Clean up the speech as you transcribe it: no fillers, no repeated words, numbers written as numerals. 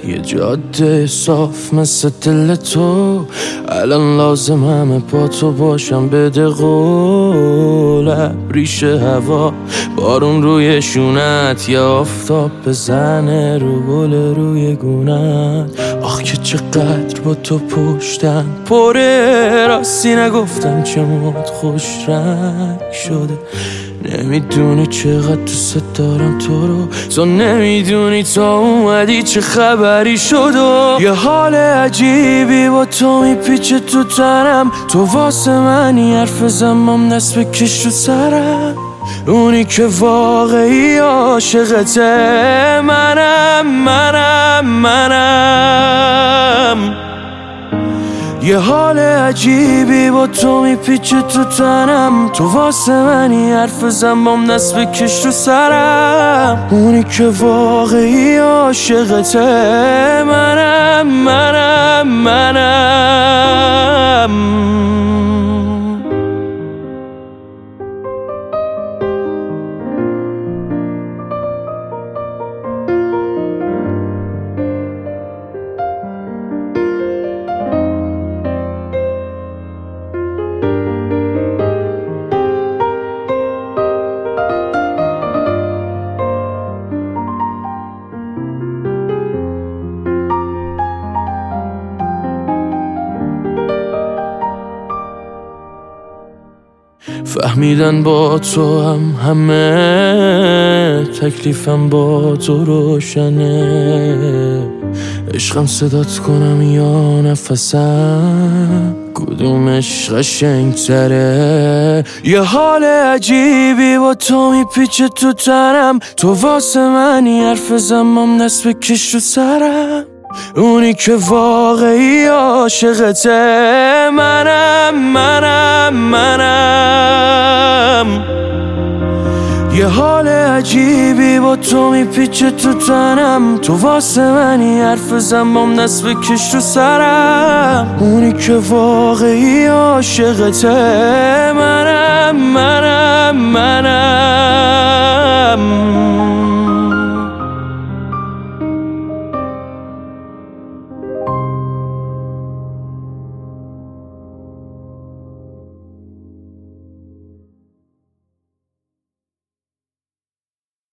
یه جاده صاف مثل دل تو، الان لازم همه با تو باشم. بده قول ریشه هوا، بارون روی شونت، یا آفتاب بزنه رو گل روی گونت. آخ که چقدر با تو پشتم پره، راستی نگفتم چه موت خوش رنگ شده. نمیدونی چقدر دوست دارم تو رو، تو نمیدونی تا اومدی چه خبری شد. و یه حال عجیبی با تو میپیچه تو تنم، تو واسه منی حرف زمام دست بکش رو سرم. اونی که واقعی عاشقته منم. یه حال عجیبی با تو میپیچه تو تنم، تو واسه منی حرف زنبام دست بکش رو سرم. اونی که واقعی عاشقته منم. فهمیدن با تو همه تکلیفم با تو روشنه. عشقم صدات کنم یا نفسم، کدومش قشنگ‌تره؟ یه حال عجیبی با تو میپیچه تو تنم، تو واسه منی حرف زنبام دست بکش رو سرم. اونی که واقعی عاشقته منم. یه حال عجیبی با تو میپیچه تو تنم، تو واسه منی حرف زنبام دست بکش رو سرم. اونی که واقعی عاشقته منم.